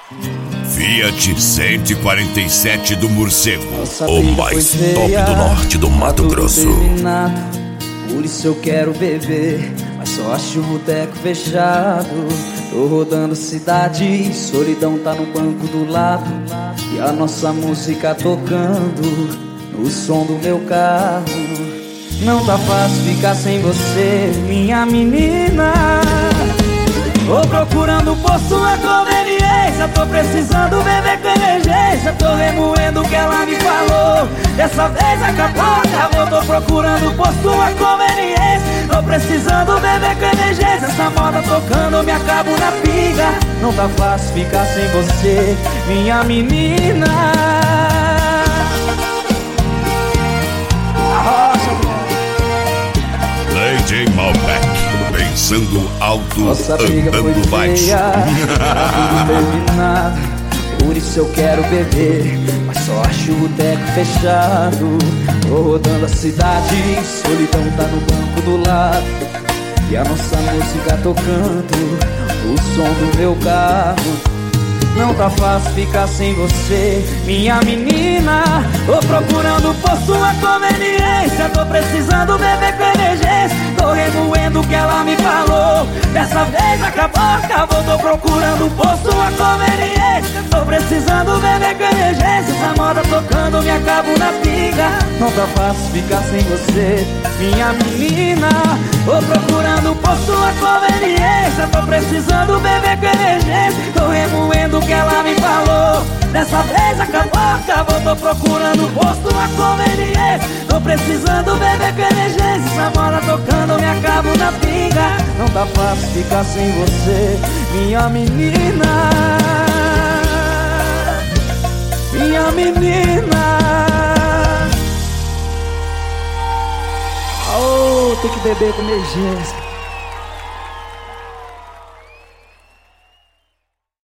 Fiat 147 do Morcego, o mais top do norte do Mato Grosso. Por isso eu quero beber, mas só acho o boteco fechado. Tô rodando cidade, solidão tá no banco do lado. E a nossa música tocando no som do meu carro. Não tá fácil ficar sem você, minha menina. Tô procurando por sua conveniência, tô precisando beber com emergência. Tô remoendo o que ela me falou, dessa vez acabou. Tô procurando por sua conveniência, tô precisando beber com emergência. Essa moda tocando, eu me acabo na pinga. Não tá fácil ficar sem você, minha menina. Lady Malbec, pensando alto, nossa briga andando foi baixo. feia, tudo terminado. Por isso eu quero beber, mas só acho o boteco fechado. Tô rodando a cidade, solidão tá no banco do lado. E a nossa música tocando o som do meu carro. Não tá fácil ficar sem você, minha menina. Tô procurando por sua conveniência, tô precisando beber com emergência. Tô remoendo o que ela me falou, dessa vez acabou. Tô procurando por sua conveniência, tô precisando beber com emergência. Essa moda tocando, me acabo na pinga. Não tá fácil ficar sem você, minha menina. Tô procurando por sua conveniência, tô precisando beber com emergência. Tô remoendo o que ela me falou, dessa vez acabou. Tô procurando por sua conveniência, tô precisando beber com emergência. Essa moda tocando, me acabo na pinga. Não tá fácil ficar sem você, minha menina. Minha menina. Oh, tem que beber com emergência.